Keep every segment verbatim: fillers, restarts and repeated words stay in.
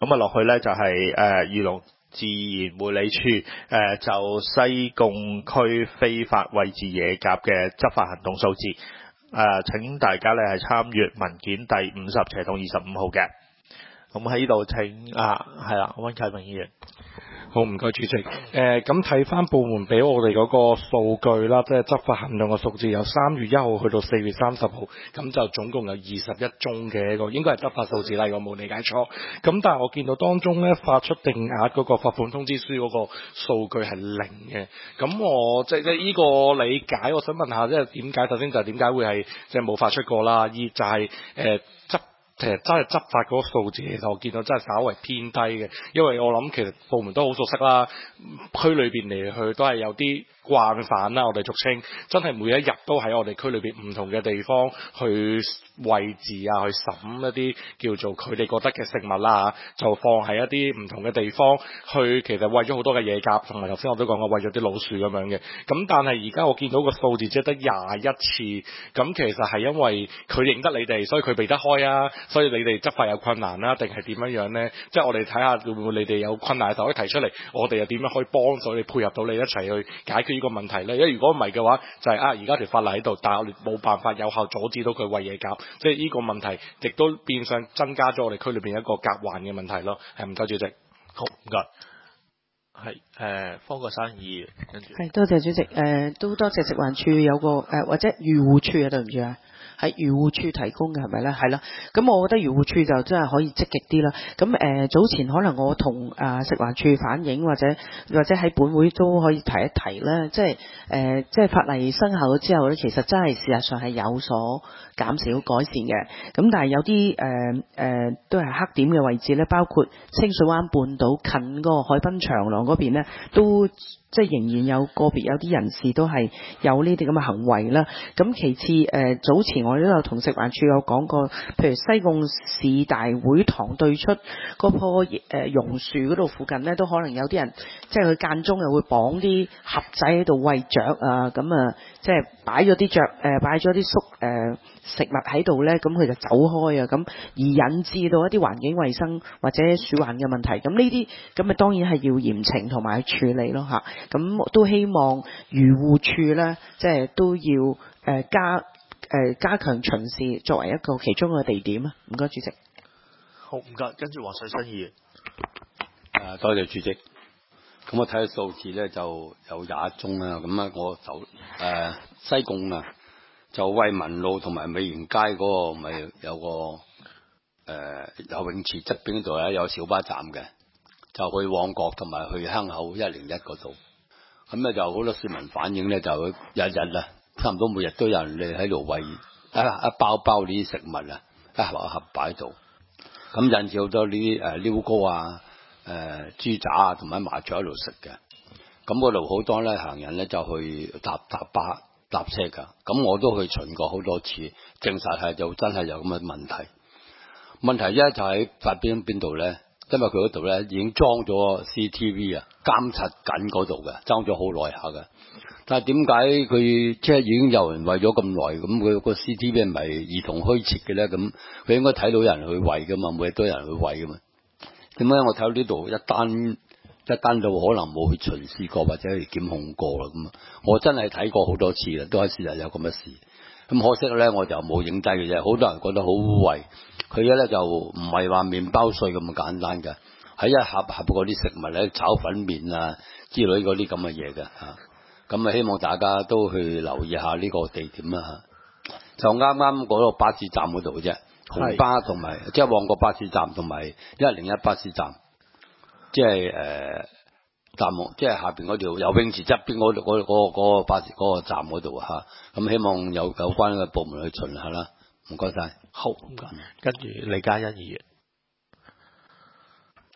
咁啊落去咧就係誒漁農自然護理處誒、呃、就西貢區非法餵飼野鴿嘅執法行動數字，誒、呃、請大家咧係參閱文件第五十斜同二十五號嘅。咁喺呢度請啊係啦，溫啟明議員。 好，唔該主席。誒咁睇翻部門俾我哋嗰個數據啦，即係執法行動嘅數字，由三月一號去到四月三十號，咁就總共有二十一宗嘅一個，應該係執法數字啦，我冇理解錯。咁但係我見到當中咧發出定額嗰個罰款通知書嗰個數據係零嘅。咁我即係即係依個理解，我想問下，即係點解？首先就係點解會係即係冇發出過啦？二就係誒執。其實真係執法嗰個數字，其實我見到真係稍為偏低嘅，因為我諗其實部門都好熟悉啦，區裏邊嚟去都係有啲慣犯啦，我哋俗稱，真係每一日都喺我哋區裏邊唔同嘅地方去餵飼啊，去審一啲叫做佢哋覺得嘅食物啦，就放喺一啲唔同嘅地方去，其實餵咗好多嘅野鴿，同埋頭先我都講過餵咗啲老鼠咁樣嘅。咁但係而家我見到個數字只係得廿一次，咁其實係因為佢認得你哋，所以佢避得開啊，所以你哋執法有困難啦，定係點樣樣呢？即係我哋睇下會唔會你哋有困難就可以提出嚟，我哋又點樣可以幫到你配合到你一齊去解決呢個問題呢？因為如果唔係嘅話，就係、是、啊而家條法例喺度，但係我哋冇辦法有效阻止到佢餵野鴿，即係呢個問題亦都變相增加咗我哋區裏邊一個鴿患嘅問題咯。係唔該主席， 好唔該。係誒方國珊議員，跟住係多謝主席，誒、呃、都多謝食環署有個誒、呃、或者漁護處啊，對唔住啊。喺漁護處提供嘅係咪咧？係啦，咁我覺得漁護處就真係可以積極啲啦。咁誒、呃、早前可能我同啊、呃、食環署反映，或者或者喺本會都可以提一提啦。即係誒、呃、即係法例生效咗之後咧，其實真係事實上係有所減少改善嘅。咁但係有啲誒誒都係黑點嘅位置咧，包括清水灣半島近嗰個海濱長廊嗰邊咧，都即係仍然有個別有啲人士都係有呢啲咁嘅行為啦。咁其次誒、呃、早前我哋都有同食環署有講過，譬如西貢市大會堂對出嗰棵誒榕樹嗰度附近咧，都可能有啲人即係佢間中又會綁啲盒仔喺度餵雀啊，咁啊即係擺咗啲雀誒擺咗啲粟誒食物喺度咧，咁佢就走開啊，咁而引致到一啲環境衛生或者鼠患嘅問題。咁呢啲咁啊當然係要嚴懲同埋處理咯嚇。咁都希望漁護處咧，即係都要誒、呃、加誒、呃、加強巡視，作為一個其中嘅地點啊。唔該，主席。 好唔該，跟住黃水新議員。 誒，多謝主席。咁我睇下數字咧，就有廿一宗啦。咁啊，我就誒、呃、西貢啊，就惠民路同埋美園街嗰個咪有個誒、呃、游泳池側邊度咧有小巴站嘅，就去旺角同埋去坑口一零一嗰度。咁咧就好多市民反映咧，就日日啦，差唔多每日都有人嚟喺度餵一一包包呢啲食物啊，一盒一盒擺喺度。咁引致好多呢啲誒溜糕啊、誒、呃、豬雜啊同埋麻雀喺度食嘅。咁嗰度好多咧行人咧就去搭搭巴搭車㗎。咁我都去巡過好多次，證實係就真係有咁嘅問題。問題一就喺發邊邊度咧？因為佢嗰度咧已經裝咗 C C T V 啊，監察緊嗰度嘅，裝咗好耐下嘅。但係點解佢即係已經有人餵咗咁耐，咁佢個 C C T V 係咪兒童虛設嘅咧？咁佢應該睇到有人去餵噶嘛，每日都有人去餵噶嘛。點解我睇到呢度一單一單到可能冇去巡視過或者去檢控過啦咁啊？我真係睇過好多次啦，都係事實有咁嘅事。咁可惜咧，我就冇影低嘅啫。好多人覺得好污穢，佢咧就唔係話麵包碎咁簡單嘅，喺一盒盒嗰啲食物咧，炒粉麵啊之類嗰啲咁嘅嘢嘅嚇。咁啊，希望大家都去留意下呢個地點啦嚇。就啱啱嗰個巴士站嗰度嘅啫，紅巴同埋即係旺角巴士站同埋一零一巴士站，即係誒站即係下邊嗰條游泳池側邊嗰度嗰嗰嗰個巴士嗰個站嗰度嚇。咁希望有有關嘅部門去巡下啦。唔該晒。 好，唔該。跟住李嘉欣議員。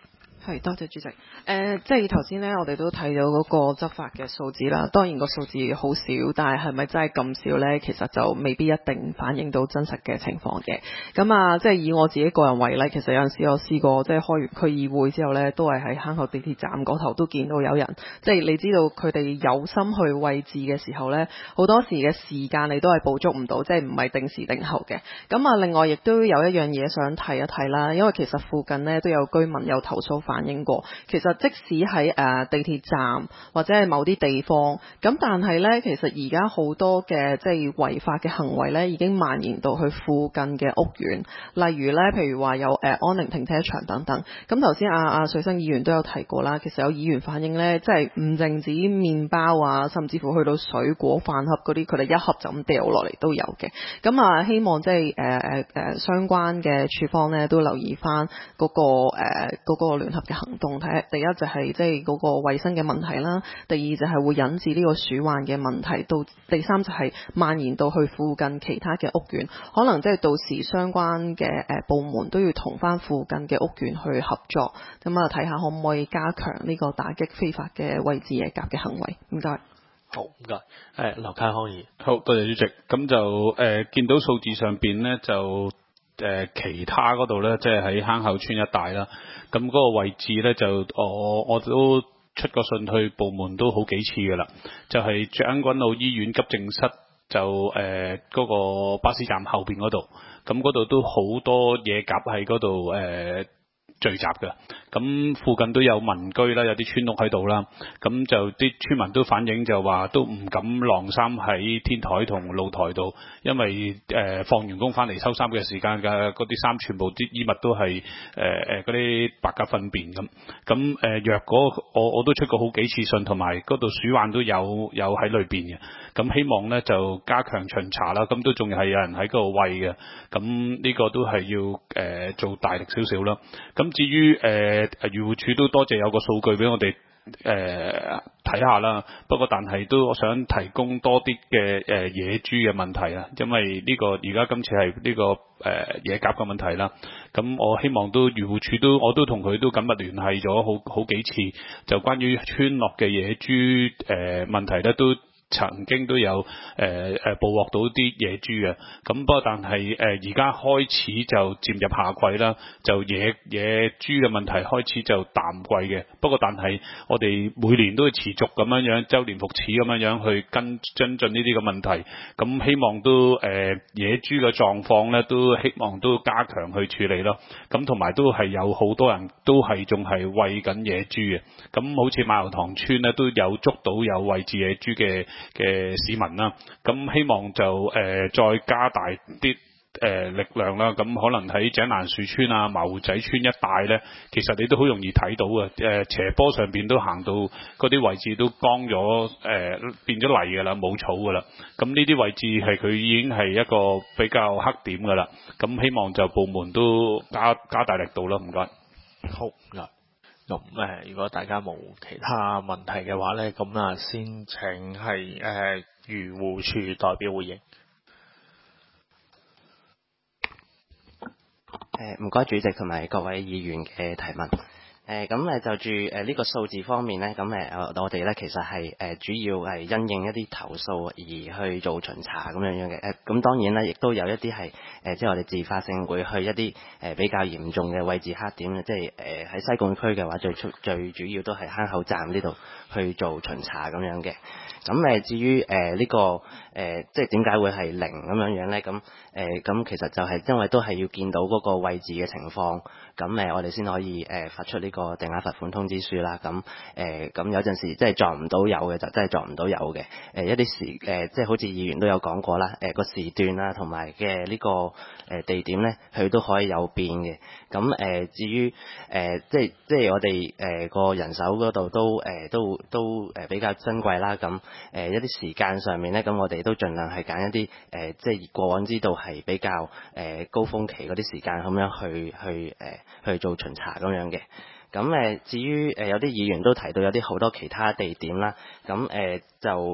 係，多謝主席。誒、呃，即係頭先咧，我哋都睇到嗰個執法嘅數字啦。當然個數字好少，但係係咪真係咁少咧？其實就未必一定反映到真實嘅情況嘅。咁啊，即係以我自己個人為例，其實有陣時我試過即係開完區議會之後咧，都係喺坑口地鐵站嗰頭都見到有人，即係你知道佢哋有心去位置嘅時候咧，好多時嘅時間你都係捕捉唔到，即係唔係定時定候嘅。咁啊，另外亦都有一樣嘢想提一提啦，因為其實附近呢都有居民有投訴反映過，其實即使喺誒、呃、地鐵站或者係某啲地方，咁但係呢，其實而家好多嘅即係違法嘅行為呢已經蔓延到去附近嘅屋苑，例如呢，譬如話有誒、呃、安寧停車場等等。咁頭先阿阿水生議員都有提過啦，其實有議員反映呢，即係唔淨止麵包啊，甚至乎去到水果飯盒嗰啲，佢哋一盒就咁掉落嚟都有嘅。咁啊，希望即係誒誒誒相關嘅處方呢都留意翻嗰個誒嗰個聯合嘅行動，睇第一就係即係嗰個衛生嘅問題啦，第二就係會引致呢個鼠患嘅問題，到第三就係蔓延到去附近其他嘅屋苑，可能即係到時相關嘅誒部門都要同翻附近嘅屋苑去合作，咁啊睇下可唔可以加強呢個打擊非法嘅位置野鴿嘅行為。唔該。 好，唔該。誒，劉家康議員。 好多謝主席。咁就誒、呃、見到數字上邊咧，就誒、呃、其他嗰度咧，即係喺坑口村一帶啦。咁嗰個位置咧，就我我都出過信去部門都好幾次㗎啦。就係、是、將軍澳醫院急症室就誒嗰、呃那個巴士站後邊嗰度，咁嗰度都好多野鴿喺嗰度誒聚集嘅。咁附近都有民居啦，有啲村屋喺度啦，咁就啲村民都反映就話都唔敢晾衫喺天台同露台度，因為誒、呃、放完工翻嚟收衫嘅時間嘅嗰啲衫全部啲衣物都係誒誒嗰啲白鴿糞便咁，咁誒、呃、若果我我都出過好幾次信，同埋嗰度鼠患都有有喺裏邊嘅，咁希望咧就加強巡查啦，咁都仲係有人喺嗰度餵嘅，咁呢個都係要誒、呃、做大力少少啦。咁至於誒。呃誒漁護署都多謝有個數據俾我哋誒睇下啦，不過但係都我想提供多啲嘅誒野豬嘅問題啊，因為呢個而家今次係呢個誒野鴿嘅問題啦，咁我希望都漁護署都我都同佢都緊密聯繫咗好好幾次，就關於村落嘅野豬誒問題咧都曾經都有誒誒、呃、捕獲到啲野豬嘅，咁不過但係誒而家開始就漸入夏季啦，就野野豬嘅問題開始就淡季嘅。不過但係我哋每年都會持續咁樣樣周年復始咁樣樣去跟跟進呢啲嘅問題，咁希望都誒、呃、野豬嘅狀況咧都希望都加強去處理咯。咁同埋都係有好多人都係仲係餵緊野豬嘅，咁好似馬油塘村咧都有捉到有餵飼野豬嘅嘅市民啦，咁希望就誒、呃、再加大啲誒、呃、力量啦，咁可能喺井欄樹村啊、馬湖仔村一帶咧，其實你都好容易睇到嘅，誒、呃、斜坡上邊都行到嗰啲位置都乾咗，誒、呃、變咗泥㗎啦，冇草㗎啦，咁呢啲位置係佢已經係一個比較黑點㗎啦，咁希望就部門都加加大力度啦，唔該。 好，唔該。咁誒，如果大家冇其他問題嘅話咧，咁啊，先請係誒漁護署代表回應。 誒，唔該主席同埋各位議員嘅提問。誒咁誒就住誒呢個數字方面咧，咁誒我我哋咧其實係誒主要係因應一啲投訴而去做巡查咁樣樣嘅。誒咁當然咧，亦都有一啲係誒即係我哋自發性會去一啲誒比較嚴重嘅位置黑點，即係誒喺西貢區嘅話，最出最主要都係坑口站呢度去做巡查咁樣嘅。咁誒至於誒呢個誒即係點解會係零咁樣樣咧？咁誒咁其實就係因為都係要見到嗰個位置嘅情況，咁誒我哋先可以誒發出呢個定額罰款通知書啦。咁誒咁有陣時即係撞唔到有嘅就真係撞唔到有嘅。誒一啲時誒即係好似議員都有講過啦，誒個時段啦同埋嘅呢個誒地點咧，佢都可以有變嘅。咁誒至於誒即係即係我哋誒個人手嗰度都誒都都誒比較珍貴啦。咁誒一啲時間上面咧，咁我哋都盡量係揀一啲誒即係過往知道係比較誒高峰期嗰啲時間咁樣去去誒去做巡查咁樣嘅。咁誒至於誒有啲議員都提到有啲好多其他地點啦，咁誒就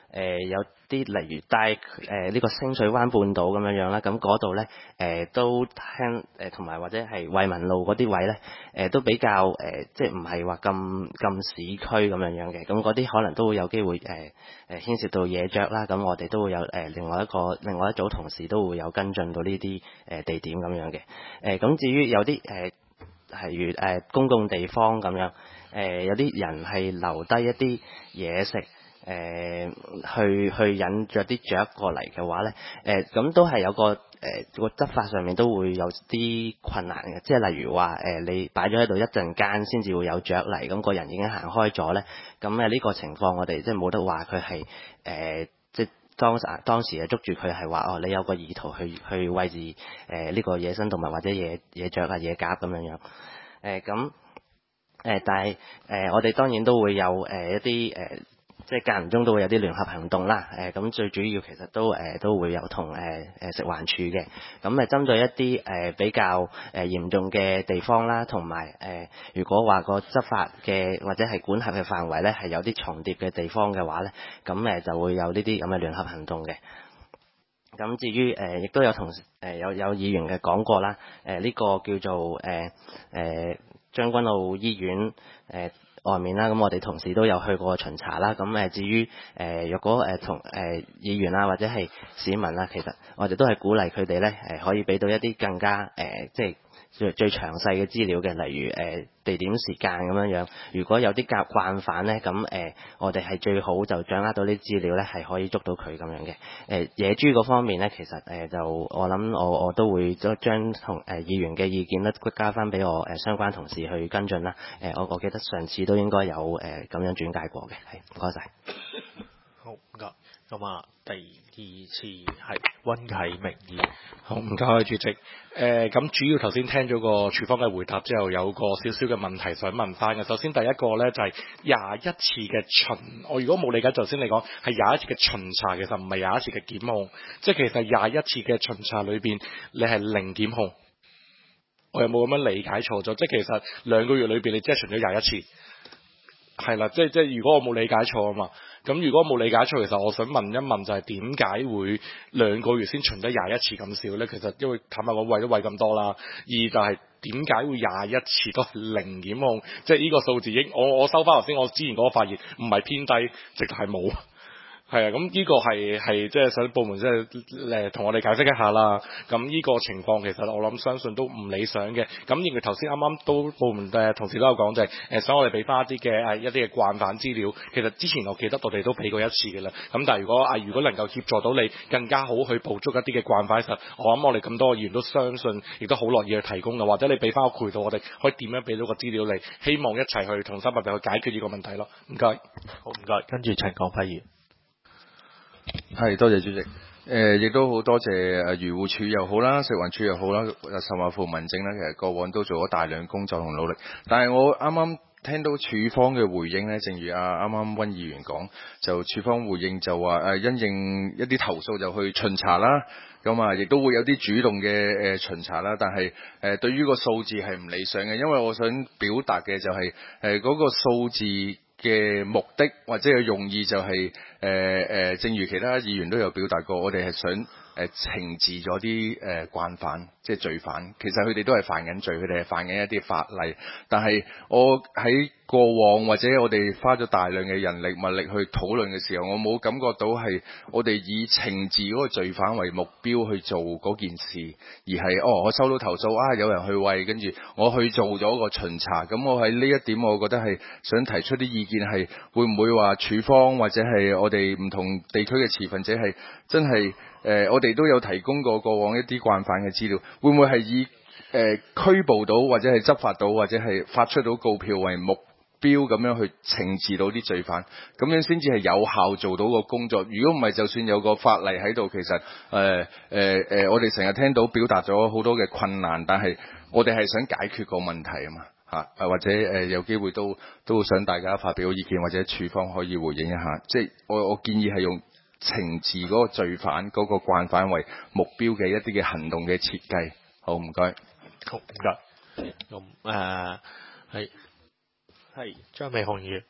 呃、有啲例如帶誒呢個清水灣半島咁樣樣啦，咁嗰度咧誒都聽誒同埋或者係惠民路嗰啲位咧誒、呃、都比較誒、呃、即係唔係話咁咁市區咁樣樣嘅，咁嗰啲可能都會有機會誒誒、呃、牽涉到野雀啦，咁我哋都會有誒、呃、另外一個另外一組同事都會有跟進到呢啲誒地點咁樣嘅，誒、呃、咁至於有啲誒例如誒、呃、公共地方咁樣，誒、呃、有啲人係留低一啲嘢食。誒、呃、去去引著啲雀過嚟嘅話咧，誒、呃、咁都係有個誒個、呃、執法上面都會有啲困難嘅，即係例如話誒、呃、你擺咗喺度一陣間先至會有雀嚟，咁、個人已經行開咗咧，咁誒呢個情況我哋即係冇得話佢係誒即係當時當時誒捉住佢係話哦你有個意圖去去餵飼誒呢個野生動物或者野野雀啊野鴿咁樣樣，誒咁誒但係誒、呃、我哋當然都會有誒、呃、一啲誒。呃即係間唔中都會有啲聯合行動啦，誒、呃、咁最主要其實都誒、呃、都會有同誒誒食環署嘅，咁誒針對一啲誒、呃、比較誒、呃、嚴重嘅地方啦，同埋誒如果話個執法嘅或者係管轄嘅範圍咧係有啲重疊嘅地方嘅話咧，咁誒、呃、就會有呢啲咁嘅聯合行動嘅。咁至於誒亦都有同誒、呃、有有議員嘅講過啦，誒、呃、呢、這個叫做誒誒、呃、將軍澳醫院誒。呃外面啦，咁我哋同事都有去過巡查啦。咁誒至於誒若果誒同誒議員啊或者係市民啦，其實我哋都係鼓勵佢哋咧誒可以俾到一啲更加誒即係最最詳細嘅資料嘅，例如誒、呃、地點時間咁樣樣。如果有啲慣慣犯咧，咁誒、呃、我哋係最好就掌握到啲資料咧，係可以捉到佢咁樣嘅。誒、呃、野豬嗰方面咧，其實誒、呃、就我諗我我都會將同誒議員嘅意見咧加翻俾我誒、呃、相關同事去跟進啦。誒、呃、我我記得上次都應該有誒咁、呃、樣轉介過嘅，係唔該晒。 好唔該。咁啊，第二次係溫啟明議員。 好，唔該，主席。誒、呃，咁主要頭先聽咗個處方嘅回答之後，有個少少嘅問題想問翻嘅。首先第一個咧就係廿一次嘅巡，我如果冇理解頭先你講係廿一次嘅巡查，其實唔係廿一次嘅檢控，即係其實廿一次嘅巡查裏邊，你係零檢控。我有冇咁樣理解錯咗？即係其實兩個月裏邊你即係巡咗廿一次，係啦，即係即係如果我冇理解錯啊嘛。咁如果冇理解錯，其實我想問一問就係點解會兩個月先巡得廿一次咁少呢？其實因為坦白講餵都餵咁多啦，二就係點解會廿一次都係零檢控？即係呢個數字應我我收翻頭先我之前嗰個發言唔係偏低，直頭係冇。係啊，咁呢個係係即係想部門即係誒同我哋解釋一下啦。咁呢個情況其實我諗相信都唔理想嘅。咁因為頭先啱啱都部門誒同事都有講就係、是、誒想我哋俾翻一啲嘅誒一啲嘅慣犯資料。其實之前我記得我哋都俾過一次嘅啦。咁但係如果啊如果能夠協助到你更加好去捕捉一啲嘅慣犯，其實我諗我哋咁多議員都相信，亦都好樂意去提供嘅。或者你俾翻個渠道，我哋可以點樣俾到個資料你？希望一齊去同心合力去解決呢個問題咯。唔該， 好唔該。跟住陳廣輝議員。 係，多謝主席。誒、呃，亦都好多謝誒漁護署又好啦，食環署又好啦，甚或乎民政啦，其實過往都做咗大量工作同努力。但係我啱啱聽到署方嘅回應呢，正如啊啱啱溫議員講，就署方回應就話誒、呃，因應一啲投訴就去巡查啦。咁啊，亦都會有啲主動嘅誒、呃、巡查啦。但係誒、呃，對於個數字係唔理想嘅，因為我想表達嘅就係誒嗰個數字嘅目的或者嘅用意就係誒誒，正如其他議員都有表達過，我哋係想誒、呃、懲治咗啲誒慣犯，即係罪犯。其實佢哋都係犯緊罪，佢哋係犯緊一啲法例。但係我喺過往或者我哋花咗大量嘅人力物力去討論嘅時候，我冇感覺到係我哋以懲治嗰個罪犯為目標去做嗰件事，而係哦，我收到投訴啊，有人去餵，跟住我去做咗個巡查。咁我喺呢一點，我覺得係想提出啲意見，係會唔會話處方或者係我哋唔同地區嘅持份者係真係誒、呃，我哋都有提供過過往一啲慣犯嘅資料，會唔會係以誒、呃、拘捕到或者係執法到或者係發出到告票為目標咁樣去懲治到啲罪犯，咁樣先至係有效做到個工作。如果唔係，就算有個法例喺度，其實誒誒誒，我哋成日聽到表達咗好多嘅困難，但係我哋係想解決個問題啊嘛嚇，誒或者誒、呃、有機會都都想大家發表意見，或者處方可以回應一下。即係我我建議係用懲治嗰個罪犯嗰、嗰個慣犯為目標嘅一啲嘅行動嘅設計。好，唔該。 好，唔該。咁誒係。係張美雄議員。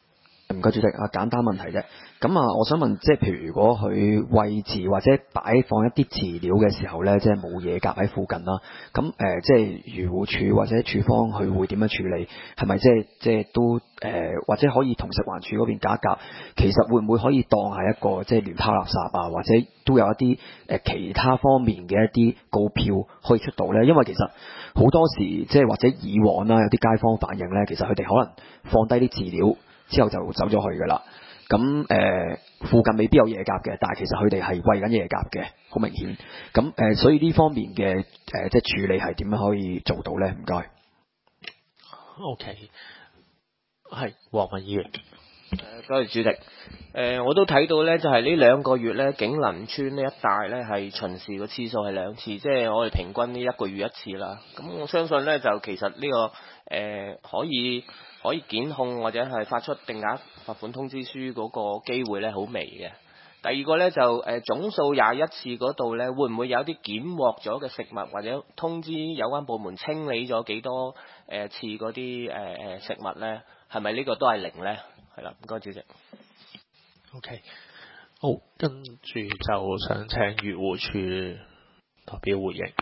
唔該主席啊，簡單問題啫。咁啊，我想問，即係譬如如果佢位置或者擺放一啲飼料嘅時候咧，即係冇野鴿喺附近啦，咁誒、呃，即係漁護署或者署方佢會點樣處理？係咪即係即係都誒、呃，或者可以同食環署嗰邊夾一夾？其實會唔會可以當係一個即係亂拋垃圾啊，或者都有一啲誒、呃、其他方面嘅一啲告票可以出到咧？因為其實好多時即係或者以往啦，有啲街坊反映咧，其實佢哋可能放低啲飼料之後就走咗去㗎啦。咁誒、呃、附近未必有野鴿嘅，但係其實佢哋係餵緊野鴿嘅，好明顯。咁誒、呃，所以呢方面嘅誒、呃、即係處理係點樣可以做到咧？唔該。 OK， 係黃文議員。誒，多謝主席。誒、呃，我都睇到咧，就係、是、呢兩個月咧，景林村呢一帶咧係巡視嘅次數係兩次，即係我哋平均呢一個月一次啦。咁我相信咧，就其實呢、這個誒、呃、可以。可以檢控或者係發出定額罰款通知書嗰個機會咧好微嘅。第二個咧就誒、呃、總數廿一次嗰度咧，會唔會有啲檢獲咗嘅食物或者通知有關部門清理咗幾多誒、呃、次嗰啲誒誒食物咧？係咪呢個都係零咧？係啦，唔該主席。 OK， 好，跟住就想請漁護署代表回應。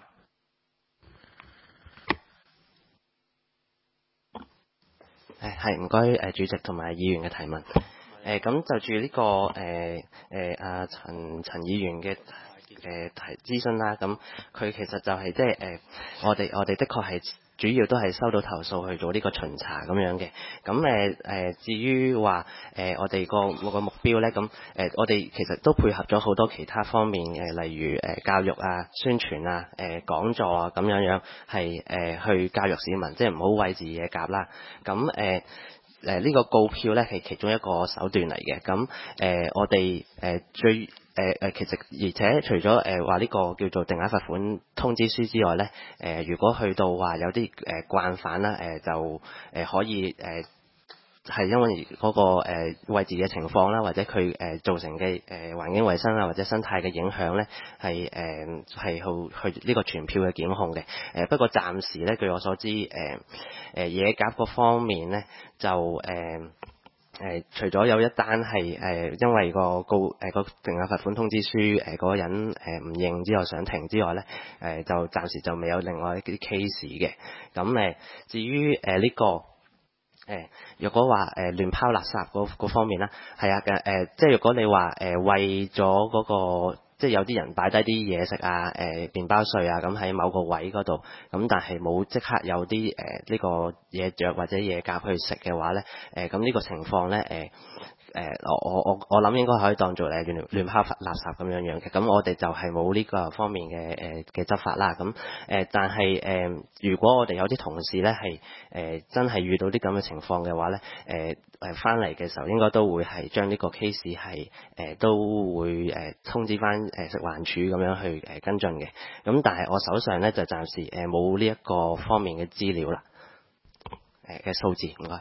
誒係唔該誒主席同埋議員嘅提問。誒咁就住呢個誒誒阿陳陳議員嘅誒提諮詢啦。咁佢其實就係即係誒我哋我哋的確係主要都係收到投訴去做呢個巡查咁樣嘅。咁誒誒至於話誒我哋個個目標咧，咁誒我哋其實都配合咗好多其他方面嘅，例如誒教育啊、宣傳啊、誒講座啊咁樣樣，係誒去教育市民，即係唔好餵飼野鴿啦。咁誒誒呢個告票咧係其中一個手段嚟嘅。咁誒我哋誒最誒誒其實而且除咗誒話呢個叫做定額罰款通知書之外咧，誒如果去到話有啲誒慣犯啦，誒就誒可以誒係因為嗰個誒餵飼嘅情況啦，或者佢誒造成嘅誒環境衛生啊或者生態嘅影響咧，係誒係去去呢個傳票嘅檢控嘅。誒不過暫時咧，據我所知，誒誒野鴿嗰方面咧就誒。誒、呃，除咗有一單係誒、呃，因為個告誒個定額罰款通知書誒嗰、呃那個人誒唔、呃、認之後想停之外咧，誒、呃、就暫時就未有另外一啲 case 嘅。咁誒、呃，至於誒呢個誒，若、呃、果話誒、呃、亂拋垃圾嗰方面啦，係啊嘅誒，即係如果你話誒、呃、為咗嗰、那個。即係有啲人擺低啲嘢食啊，誒、呃、麵包碎啊，咁喺某個位嗰度，咁但係冇即刻有啲誒呢個野雀或者野鴿去食嘅話咧，誒咁呢個情況咧，誒、呃。誒、呃，我我我我諗應該可以當做誒亂亂拋垃圾咁樣樣嘅，咁我哋就係冇呢個方面嘅誒嘅執法啦。咁誒、呃，但係誒、呃，如果我哋有啲同事咧係誒真係遇到啲咁嘅情況嘅話咧，誒誒翻嚟嘅時候應該都會係將呢個 case 係誒、呃、都會誒、呃、通知翻誒食環署咁樣去誒、呃、跟進嘅。咁但係我手上咧就暫時誒冇呢一個方面嘅資料啦，誒嘅數字，唔該。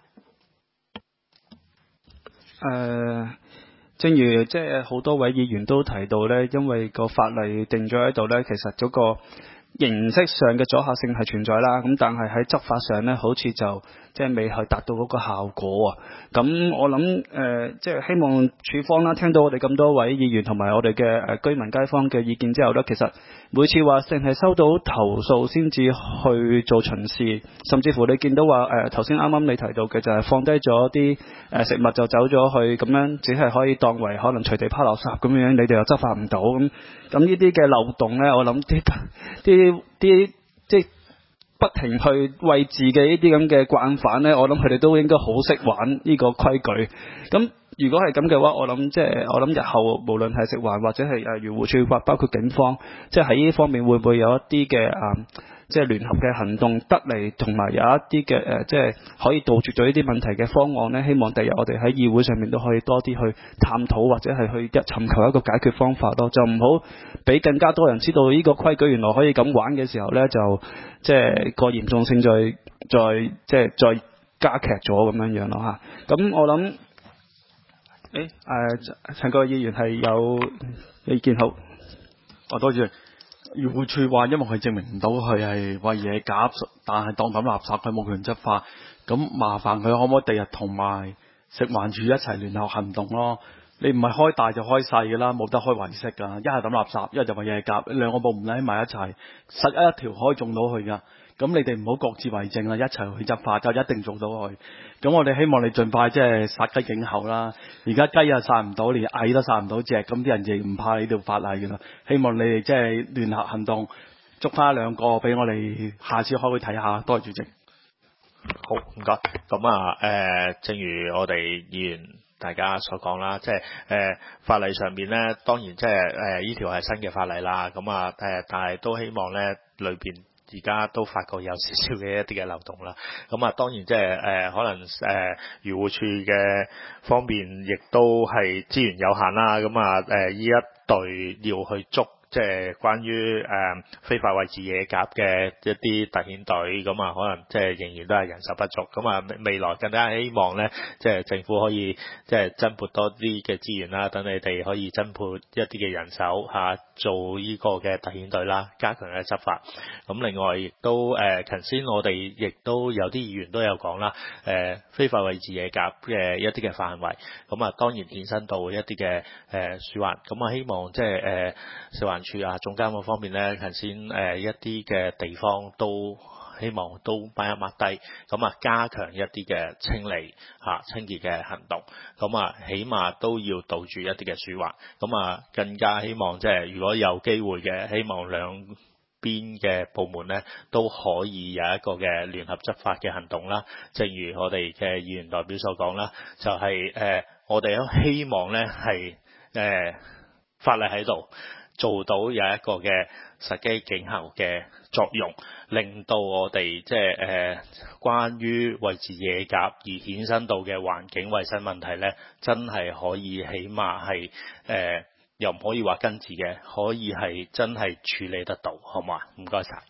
誒、呃，正如即係好多位議員都提到咧，因為個法例定咗喺度咧，其實嗰個形式上嘅阻嚇性係存在啦。咁但係喺執法上咧，好似就即係未係達到嗰個效果啊。咁我諗誒、呃，即係希望署方啦，聽到我哋咁多位議員同埋我哋嘅誒居民街坊嘅意見之後咧，其實每次話淨係收到投訴先至去做巡視，甚至乎你見到話誒頭先啱啱你提到嘅就係放低咗啲誒食物就走咗去，咁樣只係可以當為可能隨地拋垃圾咁樣，你哋又執法唔到咁，咁呢啲嘅漏洞咧，我諗啲啲啲即係不停去餵飼嘅呢啲咁嘅慣犯咧，我諗佢哋都應該好識玩呢個規矩。咁如果係咁嘅話，我諗即係我諗日後無論係食環或者係誒漁護署或包括警方，即係喺呢方面會唔會有一啲嘅誒即係聯合嘅行動得嚟，同埋有一啲嘅誒即係可以杜絕咗呢啲問題嘅方案咧？希望第日我哋喺議會上面都可以多啲去探討或者係去一尋求一個解決方法咯，就唔好俾更加多人知道呢個規矩原來可以咁玩嘅時候咧，就即係個嚴重性再再即係再加劇咗咁樣樣咯嚇。咁我諗。誒，誒，陳國議員係有意見好。 哦，多謝。漁護署話，因為佢證明唔到佢係餵野鴿，但係當抌垃圾，佢冇權執法。咁麻煩佢可唔可以第日同埋食環署一齊聯合行動咯。你唔係開大就開細㗎啦，冇得開圍式㗎。一係抌垃圾，一係就話嘢夾，兩個部門喺埋一齊，實一條可以中到佢㗎。咁你哋唔好各自為政啦，一齊去執法就一定做到佢。咁我哋希望你盡快即係殺雞儆猴啦。而家雞又殺唔到，連蟻都殺唔到隻，咁啲人亦唔怕你條法例㗎啦。希望你哋即係聯合行動，捉翻兩個俾我哋下次開會睇下。多謝主席。 好，唔該。咁啊，誒、呃，正如我哋議員大家所講啦，即係誒、呃、法例上面咧，當然即係誒呢條係新嘅法例啦。咁啊誒，但係都希望咧裏邊而家都發覺有少少嘅一啲嘅漏洞啦。咁啊，當然即係誒可能誒漁護署嘅方面亦都係資源有限啦。咁啊誒呢一隊要去捉。即係關於誒、呃、非法餵飼野鴿嘅一啲特遣隊，咁啊可能即係仍然都係人手不足，咁啊未來更加希望咧，即係政府可以即係增撥多啲嘅資源啦，等你哋可以增撥一啲嘅人手嚇、啊、做呢個嘅特遣隊啦，加強嘅執法。咁另外亦都誒，頭、呃、先我哋亦都有啲議員都有講啦，誒、呃、非法餵飼野鴿嘅一啲嘅範圍，咁啊當然衍生到一啲嘅誒鼠患，咁啊希望即係誒食環處啊，總監嗰方面咧，頭先誒一啲嘅地方都希望都抹一抹低，咁啊加強一啲嘅清理嚇、啊、清潔嘅行動，咁啊起碼都要杜住一啲嘅鼠患，咁啊更加希望即係如果有機會嘅，希望兩邊嘅部門咧都可以有一個嘅聯合執法嘅行動啦。正如我哋嘅議員代表所講啦，就係、是、誒、呃、我哋都希望咧係誒法例喺度。做到有一個嘅實機警候嘅作用，令到我哋即係誒關於餵飼野鴿而衍生到嘅環境衛生問題咧，真係可以起碼係誒、呃、又唔可以話根治嘅，可以係真係處理得到，好嘛？唔該晒。